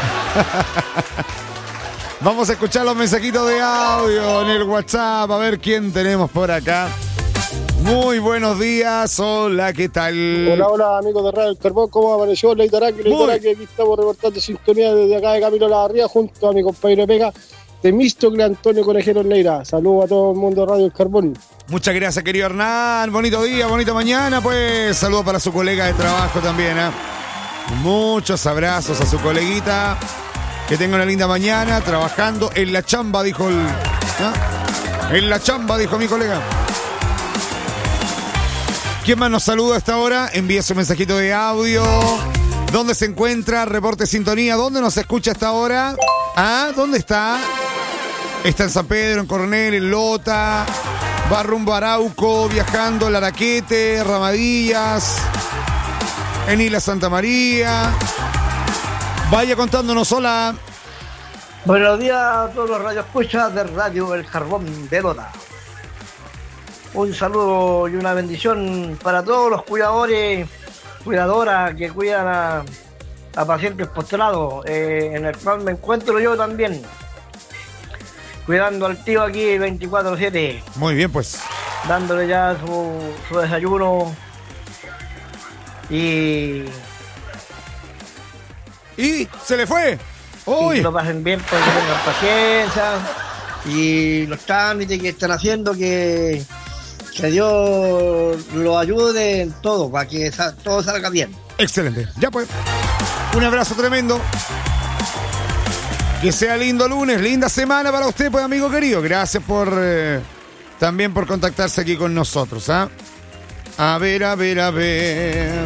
Vamos a escuchar los mensajitos de audio en el WhatsApp. A ver quién tenemos por acá. Muy buenos días. Hola, ¿qué tal? Hola, hola, amigos de Radio El Carbón. ¿Cómo apareció Leito Araque? Leito Araque, aquí estamos reportando sintonía desde acá de Camilo La Barría junto a mi compañero de pega de Mistocle, Antonio Conejero Neira. Saludos a todo el mundo de Radio El Carbón. Muchas gracias, querido Hernán. Bonito día, bonita mañana. Pues saludos para su colega de trabajo también. ¿eh? Muchos abrazos a su coleguita. Que tenga una linda mañana trabajando en la chamba, dijo el... ¿eh? En la chamba, dijo mi colega. ¿Quién más nos saluda a esta hora? Envíe su mensajito de audio. ¿Dónde se encuentra? Reporte sintonía. ¿Dónde nos escucha a esta hora? ¿Ah? ¿Dónde está? Está en San Pedro, en Coronel, en Lota. Va rumbo a Arauco, viajando en Araquete, Ramadillas, en Isla Santa María. Vaya contándonos, hola. Buenos días a todos los radioescuchas de Radio El Carbón de Lota. Un saludo y una bendición para todos los cuidadores, cuidadoras que cuidan a, a pacientes postrados, eh, en el cual me encuentro yo también, cuidando al tío aquí veinticuatro siete. Muy bien, pues. Dándole ya su, su desayuno y... Y se le fue. Uy. Y que lo pasen bien, pues, que tengan paciencia. Y los trámites que están haciendo, que... Que Dios lo ayude en todo, para que sa- todo salga bien. Excelente. Ya pues. Un abrazo tremendo. Que sea lindo lunes, linda semana para usted, pues, amigo querido. Gracias por eh, también por contactarse aquí con nosotros. ¿ah? A ver, a ver, a ver.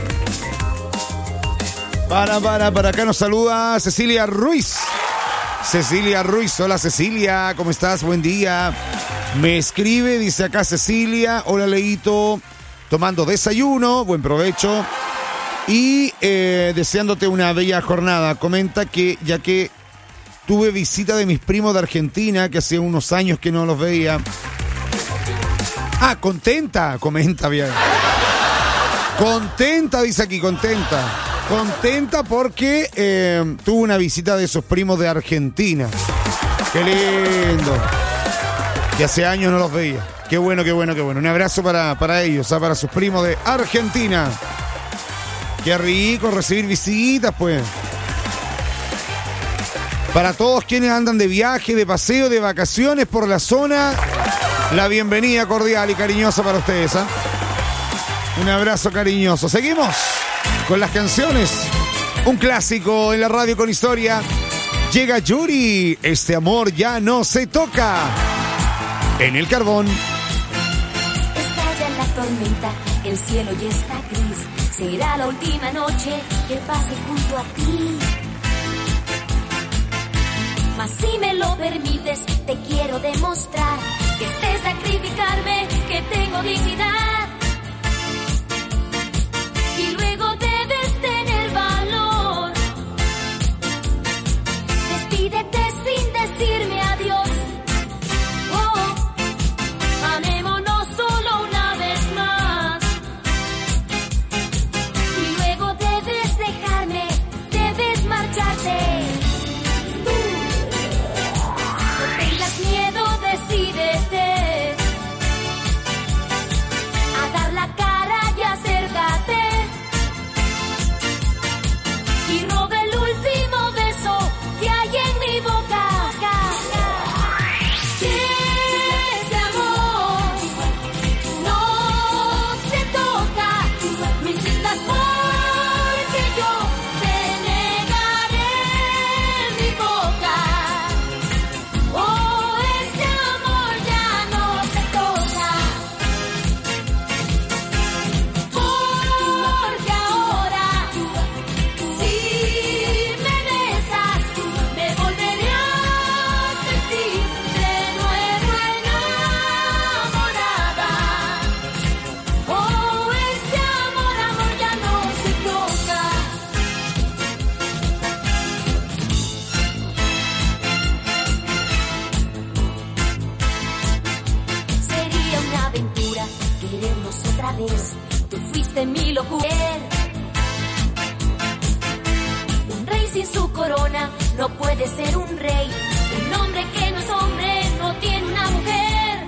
Para, para, para acá nos saluda Cecilia Ruiz. Cecilia Ruiz, hola Cecilia, ¿cómo estás? Buen día. Me escribe, dice acá Cecilia, hola Leito, tomando desayuno, buen provecho y eh, deseándote una bella jornada. Comenta que ya que tuve visita de mis primos de Argentina, que hace unos años que no los veía. Ah, contenta, comenta bien. Contenta, dice aquí, contenta. Contenta porque eh, tuvo una visita de sus primos de Argentina. Qué lindo. Que hace años no los veía. Qué bueno, qué bueno, qué bueno. Un abrazo para, para ellos, ¿ah? Para sus primos de Argentina. Qué rico recibir visitas, pues. Para todos quienes andan de viaje, de paseo, de vacaciones por la zona, la bienvenida cordial y cariñosa para ustedes, ¿ah? Un abrazo cariñoso. Seguimos con las canciones. Un clásico en la radio con historia. Llega Yuri, este amor ya no se toca. En el Carbón. Estalla la tormenta, el cielo ya está gris. Será la última noche que pase junto a ti. Mas si me lo permites, te quiero demostrar que sé sacrificarme, que tengo dignidad. Y luego debes tener valor. Despídete sin decirme adiós. Oh, amémonos solo una vez más. Y luego debes dejarme, debes marcharte. No tengas miedo, decídete a dar la cara y acércate. Y roba el último beso que hay en mi boca. Que este amor no se toca. No insistas porque yo te negaré mi boca. Oh, este amor ya no se toca. Porque ahora, si me besas, me volveré a sentir de nuevo enamorada. Oh, este amor, amor ya no se toca. Sería una aventura querernos otra vez. Tú fuiste mi locura. Un rey sin su corona no puede ser un rey. Un hombre que no es hombre no tiene una mujer.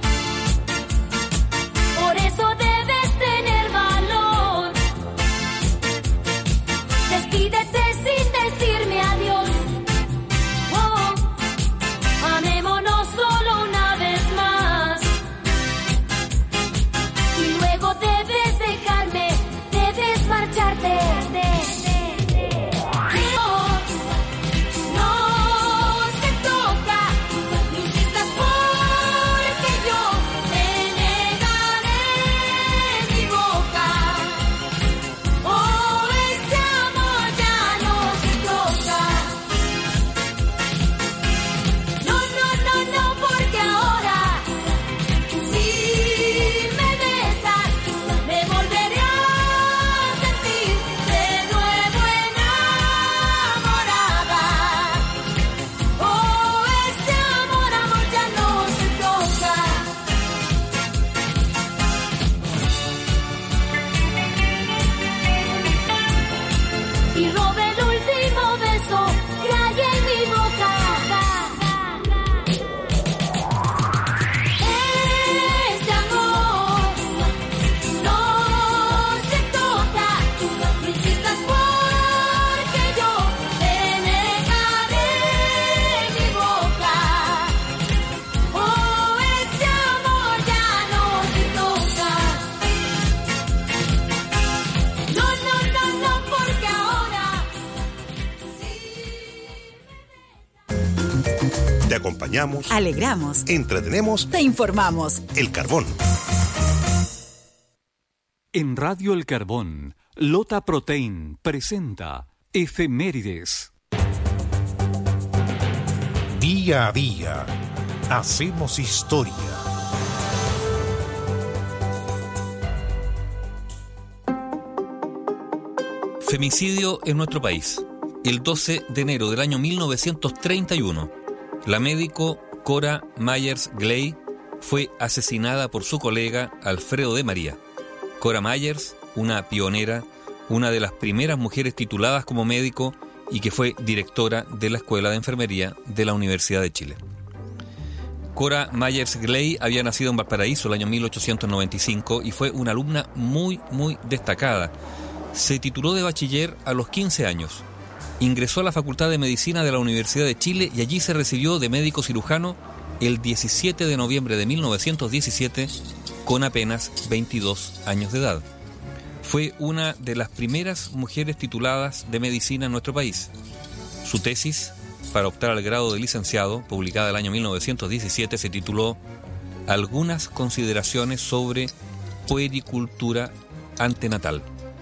Por eso debes tener valor. Despídete sin decirme adiós. Oh, amémonos solo una vez más. Y luego debes dejarme, debes marcharte. No, no se toca. No insistas porque yo te negaré mi boca. Oh, este amor ya no se toca. No, no, no, no, porque ahora, si me besas, me volveré a sentir de nuevo enamorada. Oh, este amor, amor ya no se toca. Y robe el último beso que hay en mi boca. Este amor no se toca. No insistas porque yo te negaré mi boca. Oh, este amor ya no se toca. No, no, no, no, porque ahora. Te acompañamos, Alegramos, entretenemos, te informamos. El Carbón. En Radio El Carbón, Lota Protein presenta Efemérides. Día a día, hacemos historia. Femicidio en nuestro país. El doce de enero del año mil novecientos treinta y uno, la médico Cora Myers Gley fue asesinada por su colega Alfredo de María. Cora Myers, una pionera, una de las primeras mujeres tituladas como médico y que fue directora de la Escuela de Enfermería de la Universidad de Chile. Cora Myers Gley había nacido en Valparaíso el año mil ochocientos noventa y cinco y fue una alumna muy, muy destacada. Se tituló de bachiller a los quince años. Ingresó a la Facultad de Medicina de la Universidad de Chile y allí se recibió de médico cirujano el diecisiete de noviembre de mil novecientos diecisiete con apenas veintidós años de edad. Fue una de las primeras mujeres tituladas de medicina en nuestro país. Su tesis para optar al grado de licenciado, publicada el año mil novecientos diecisiete, se tituló Algunas consideraciones sobre puericultura antenatal.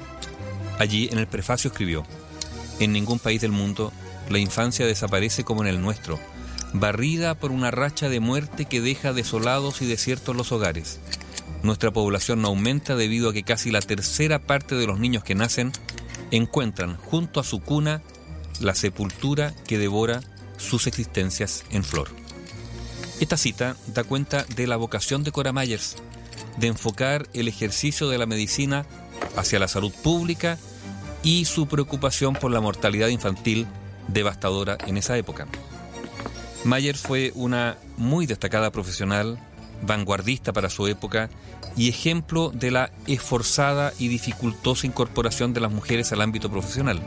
Allí, en el prefacio, escribió: En ningún país del mundo la infancia desaparece como en el nuestro, barrida por una racha de muerte que deja desolados y desiertos los hogares. Nuestra población no aumenta debido a que casi la tercera parte de los niños que nacen encuentran junto a su cuna la sepultura que devora sus existencias en flor. Esta cita da cuenta de la vocación de Cora Myers de enfocar el ejercicio de la medicina hacia la salud pública y su preocupación por la mortalidad infantil devastadora en esa época. Myers fue una muy destacada profesional, vanguardista para su época y ejemplo de la esforzada y dificultosa incorporación de las mujeres al ámbito profesional.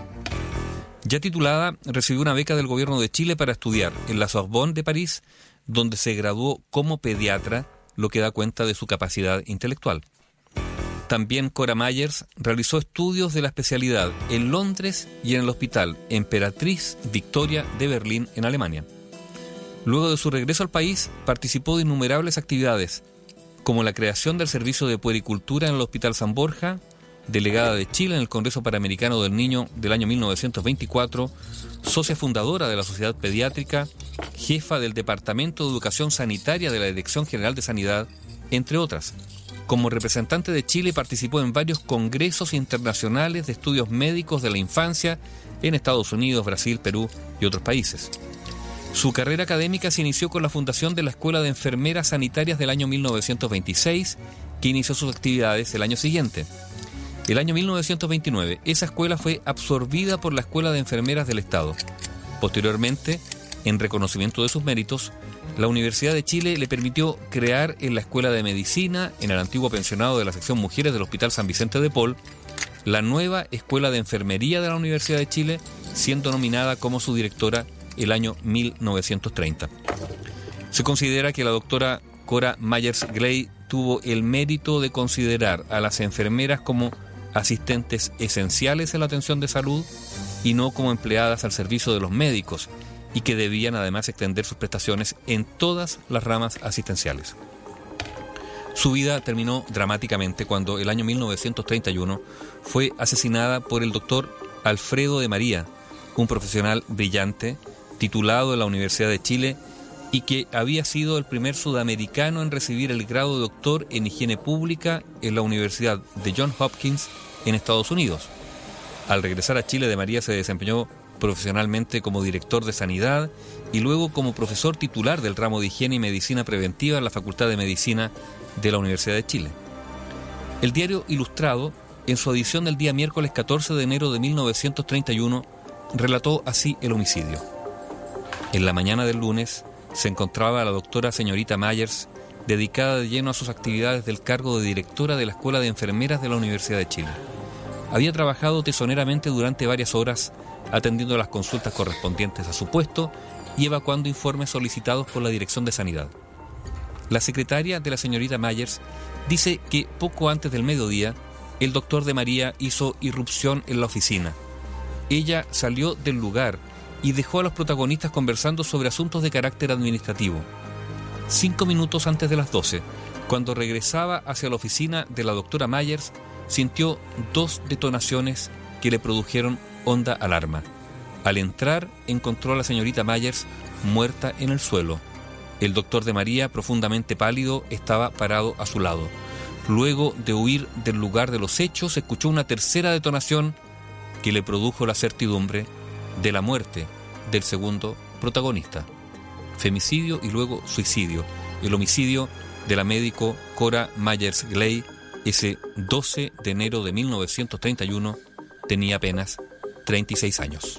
Ya titulada, recibió una beca del gobierno de Chile para estudiar en la Sorbonne de París, donde se graduó como pediatra, lo que da cuenta de su capacidad intelectual. También Cora Myers realizó estudios de la especialidad en Londres y en el Hospital Emperatriz Victoria de Berlín, en Alemania. Luego de su regreso al país, participó de innumerables actividades, como la creación del servicio de puericultura en el Hospital San Borja, delegada de Chile en el Congreso Panamericano del Niño del año mil novecientos veinticuatro, socia fundadora de la Sociedad Pediátrica, jefa del Departamento de Educación Sanitaria de la Dirección General de Sanidad, entre otras. Como representante de Chile participó en varios congresos internacionales de estudios médicos de la infancia en Estados Unidos, Brasil, Perú y otros países. Su carrera académica se inició con la fundación de la Escuela de Enfermeras Sanitarias del año mil novecientos veintiséis, que inició sus actividades el año siguiente. El año mil novecientos veintinueve, esa escuela fue absorbida por la Escuela de Enfermeras del Estado. Posteriormente, en reconocimiento de sus méritos, la Universidad de Chile le permitió crear en la Escuela de Medicina, en el antiguo pensionado de la sección Mujeres del Hospital San Vicente de Paul, la nueva Escuela de Enfermería de la Universidad de Chile, siendo nominada como su directora el año mil novecientos treinta. Se considera que la doctora Cora Myers Gley tuvo el mérito de considerar a las enfermeras como asistentes esenciales en la atención de salud y no como empleadas al servicio de los médicos, y que debían además extender sus prestaciones en todas las ramas asistenciales. Su vida terminó dramáticamente cuando el año mil novecientos treinta y uno fue asesinada por el doctor Alfredo de María, un profesional brillante, titulado en la Universidad de Chile y que había sido el primer sudamericano en recibir el grado de doctor en higiene pública en la Universidad de Johns Hopkins en Estados Unidos. Al regresar a Chile, de María se desempeñó profesionalmente como director de sanidad y luego como profesor titular del ramo de higiene y medicina preventiva en la Facultad de Medicina de la Universidad de Chile. El diario Ilustrado, en su edición del día miércoles catorce de enero de mil novecientos treinta y uno, relató así el homicidio. En la mañana del lunes se encontraba la doctora señorita Myers, dedicada de lleno a sus actividades del cargo de directora de la Escuela de Enfermeras de la Universidad de Chile. Había trabajado tesoneramente durante varias horas, atendiendo las consultas correspondientes a su puesto y evacuando informes solicitados por la Dirección de Sanidad. La secretaria de la señorita Myers dice que poco antes del mediodía, el doctor de María hizo irrupción en la oficina. Ella salió del lugar y dejó a los protagonistas conversando sobre asuntos de carácter administrativo. Cinco minutos antes de las doce, cuando regresaba hacia la oficina de la doctora Myers, sintió dos detonaciones que le produjeron honda alarma. Al entrar, encontró a la señorita Myers muerta en el suelo. El doctor de María, profundamente pálido, estaba parado a su lado. Luego de huir del lugar de los hechos, escuchó una tercera detonación que le produjo la certidumbre de la muerte del segundo protagonista. Femicidio y luego suicidio. El homicidio de la médico Cora Myers Gley, ese doce de enero de mil novecientos treinta y uno, tenía apenas treinta y seis años.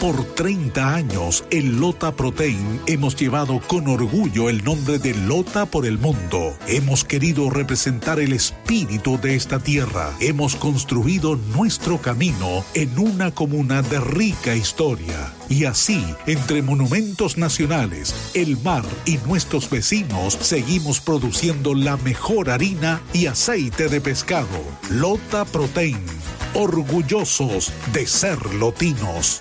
Por treinta años, en Lota Protein hemos llevado con orgullo el nombre de Lota por el mundo. Hemos querido representar el espíritu de esta tierra. Hemos construido nuestro camino en una comuna de rica historia. Y así, entre monumentos nacionales, el mar y nuestros vecinos, seguimos produciendo la mejor harina y aceite de pescado. Lota Protein, orgullosos de ser lotinos.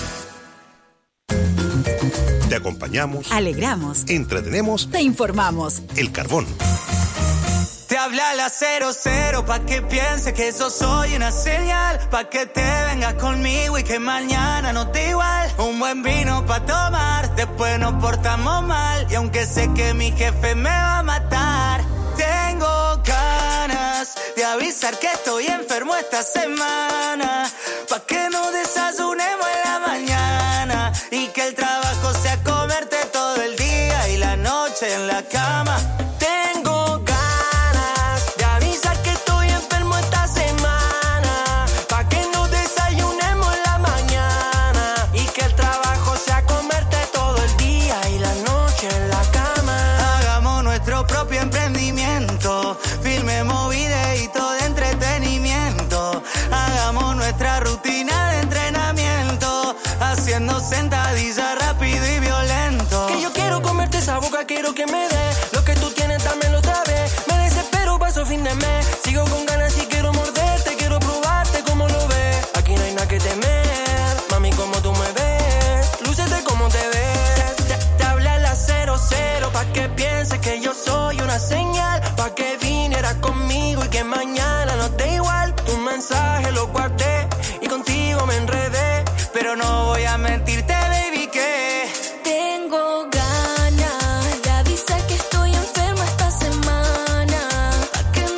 Te acompañamos, alegramos, entretenemos, te informamos. El Carbón. Te habla la cero cero pa' que piense que yo soy una señal, pa' que te vengas conmigo y que mañana no te igual. Un buen vino pa' tomar, después nos portamos mal, y aunque sé que mi jefe me va a matar, tengo ganas de avisar que estoy enfermo esta semana, pa' que no desayunemos en la mañana y que el trabajo sea comerte todo el día y la noche en la cama. Tengo ganas de avisar que estoy enfermo esta semana, pa' que no desayunemos en la mañana y que el trabajo sea comerte todo el día y la noche en la cama. Hagamos nuestro propio emprendimiento, filmemos videitos de entretenimiento, hagamos nuestra rutina de entrenamiento, haciendo sentadillas rápido y violento. Que yo quiero comerte esa boca, quiero que me dé lo que tú tienes, dámelo otra vez. Me desespero, paso fin de mes, sigo con ganas y quiero morderte, quiero probarte como lo ves. Aquí no hay nada que temer, mami, como tú me ves, lúcete como te ves. Te, te habla la cero cero pa' que piense que yo soy una señal, pa' que vinieras conmigo y que mañana no te igual. Tu mensaje lo guardé